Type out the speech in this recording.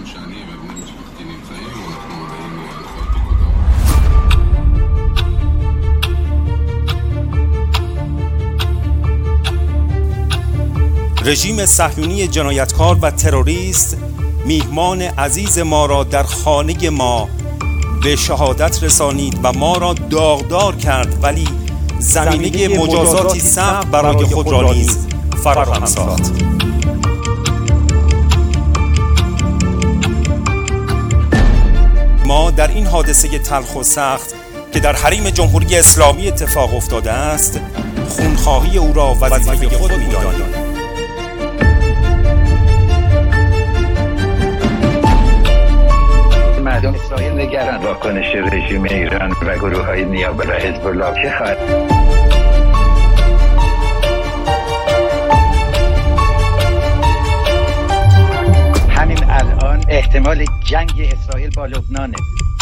روشنی و ببینیم چه وقتی نمی‌خوایم رژیم صهیونی جنایتکار و تروریست میهمان عزیز ما را در خانه ما به شهادت رسانید و ما را داغدار کرد، ولی زمینه مجازاتی سخت برای خود را نیز فراهم ساخت. ما در این حادثه تلخ و سخت که در حریم جمهوری اسلامی اتفاق افتاده است، خونخواهی او را وظیفه خود می‌دانیم. مردم اسرائیل نگران واکنش رژیم ایران و گروه‌های نیابه و حزب الله چه خواهد؟ همین الان احتمال جنگ اسرائیل با لبنانه.